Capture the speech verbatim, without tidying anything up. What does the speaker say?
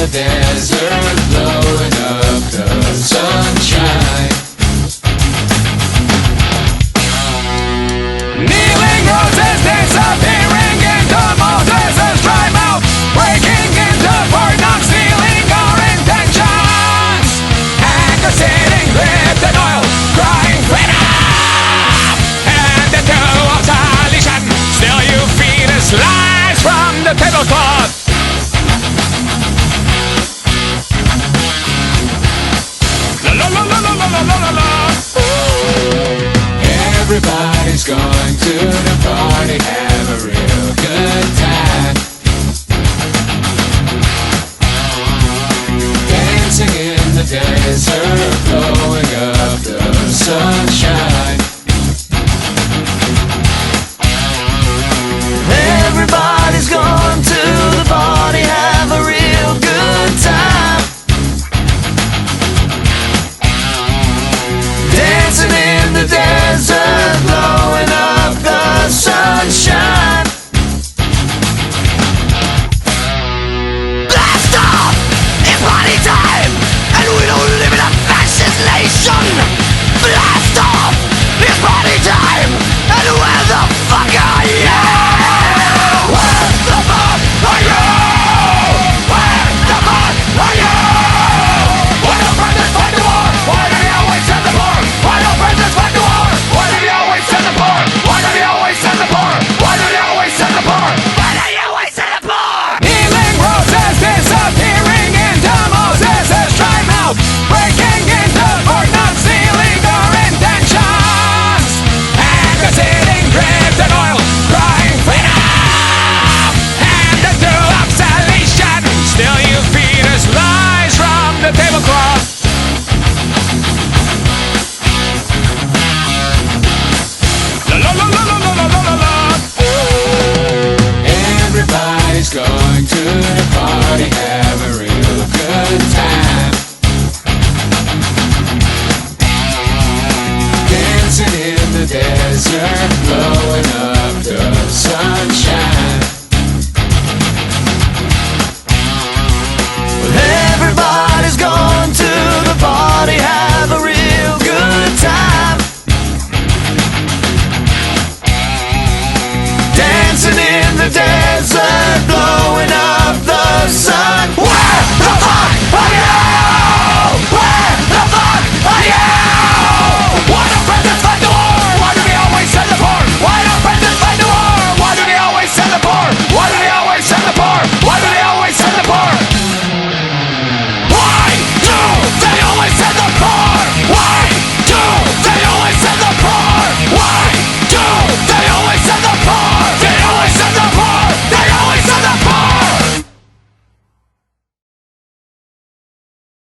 the desert, blowing up the sunshine. Kneeling roses disappearing into Moses' dry mouth, breaking into Fort Knox, stealing our intentions. Anger sitting lipped in oil, crying freedom. And the two of solution, still you feed us lies from the tablecloth. La la la la la la la la la. Everybody's going to the party.